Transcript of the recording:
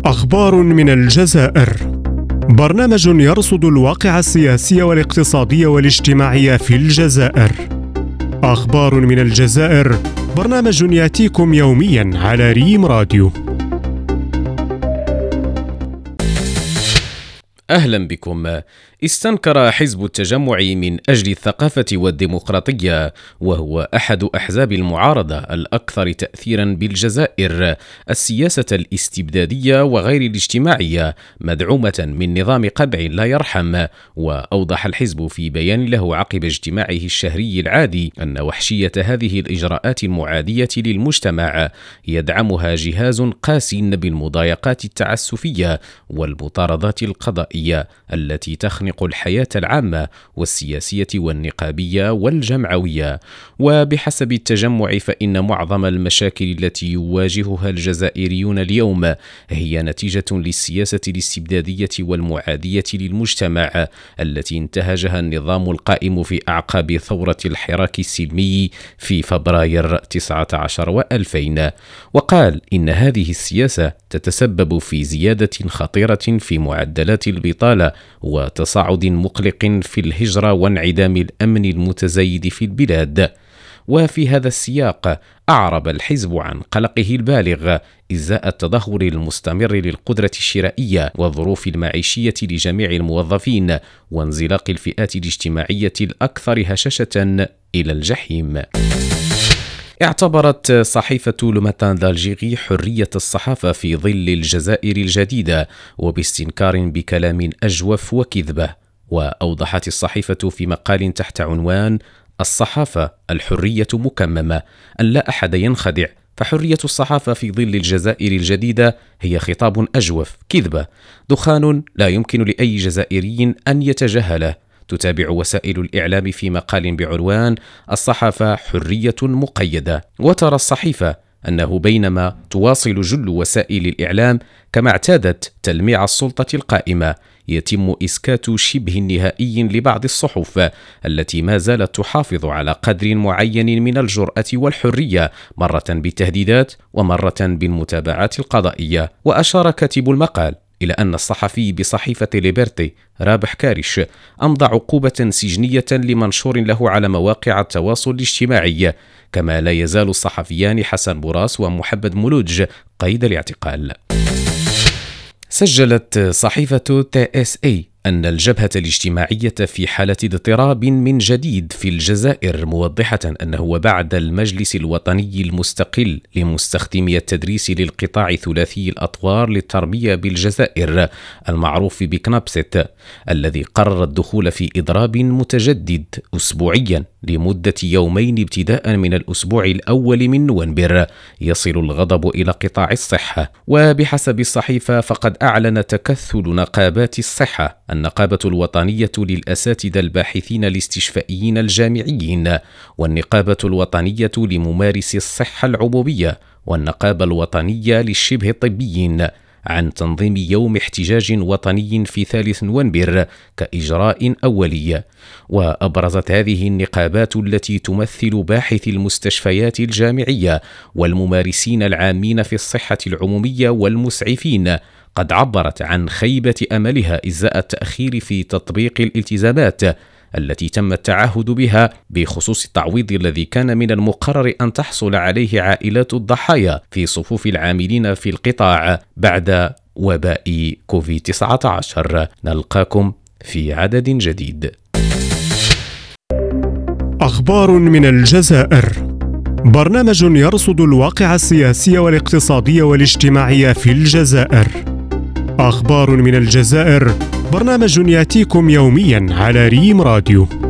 أخبار من الجزائر. برنامج يرصد الواقع السياسي والاقتصادي والاجتماعي في الجزائر. أخبار من الجزائر، برنامج يأتيكم يومياً على ريم راديو. أهلا بكم. استنكر حزب التجمع من أجل الثقافة والديمقراطية، وهو أحد أحزاب المعارضة الأكثر تأثيرا بالجزائر، السياسة الاستبدادية وغير الاجتماعية مدعومة من نظام قبع لا يرحم. وأوضح الحزب في بيان له عقب اجتماعه الشهري العادي أن وحشية هذه الإجراءات المعادية للمجتمع يدعمها جهاز قاس بالمضايقات التعسفية والمطاردات القضائية التي تخنق الحياة العامة والسياسية والنقابية والجمعوية. وبحسب التجمع فإن معظم المشاكل التي يواجهها الجزائريون اليوم هي نتيجة للسياسة الاستبدادية والمعادية للمجتمع التي انتهجها النظام القائم في أعقاب ثورة الحراك السلمي في فبراير 19 و2000. وقال إن هذه السياسة تتسبب في زيادة خطيرة في معدلات البطالة وتصاعد مقلق في الهجرة وانعدام الأمن المتزايد في البلاد. وفي هذا السياق أعرب الحزب عن قلقه البالغ إزاء التدهور المستمر للقدرة الشرائية والظروف المعيشية لجميع الموظفين وانزلاق الفئات الاجتماعية الأكثر هشاشة إلى الجحيم. اعتبرت صحيفة لو ماتان دالجيري حرية الصحافة في ظل الجزائر الجديدة وباستنكار بكلام أجوف وكذبة. وأوضحت الصحيفة في مقال تحت عنوان الصحافة الحرية مكممة أن لا أحد ينخدع، فحرية الصحافة في ظل الجزائر الجديدة هي خطاب أجوف، كذبة، دخان لا يمكن لأي جزائري أن يتجاهله. تتابع وسائل الإعلام في مقال بعنوان الصحافة حرية مقيدة. وترى الصحيفة أنه بينما تواصل جل وسائل الإعلام كما اعتادت تلميع السلطة القائمة، يتم إسكات شبه نهائي لبعض الصحف التي ما زالت تحافظ على قدر معين من الجرأة والحرية، مرة بالتهديدات ومرة بالمتابعات القضائية. وأشار كاتب المقال إلى أن الصحفي بصحيفة ليبرتي رابح كاريش أمضى عقوبة سجنية لمنشور له على مواقع التواصل الاجتماعي، كما لا يزال الصحفيان حسن بوراس ومحمد مولوج قيد الاعتقال. سجلت صحيفة TSA أن الجبهة الاجتماعية في حالة اضطراب من جديد في الجزائر، موضحة أنه وبعد المجلس الوطني المستقل لمستخدمي التدريس للقطاع ثلاثي الأطوار للتربية بالجزائر المعروف بكنابست، الذي قرر الدخول في إضراب متجدد أسبوعيا لمدة يومين ابتداء من الأسبوع الأول من نوفمبر، يصل الغضب إلى قطاع الصحة. وبحسب الصحيفة فقد أعلن تكثل نقابات الصحة، النقابة الوطنية للأساتذة الباحثين الاستشفائيين الجامعيين، والنقابة الوطنية لممارسي الصحة العمومية، والنقابة الوطنية للشبه طبيين، عن تنظيم يوم احتجاج وطني في 3 نوفمبر كإجراء أولي. وأبرزت هذه النقابات التي تمثل باحثي المستشفيات الجامعية والممارسين العامين في الصحة العمومية والمسعفين قد عبرت عن خيبة أملها إزاء التأخير في تطبيق الالتزامات التي تم التعهد بها بخصوص التعويض الذي كان من المقرر أن تحصل عليه عائلات الضحايا في صفوف العاملين في القطاع بعد وباء كوفيد-19. نلقاكم في عدد جديد. أخبار من الجزائر، برنامج يرصد الواقع السياسي والاقتصادي والاجتماعي في الجزائر. أخبار من الجزائر، برنامج يأتيكم يومياً على ريم راديو.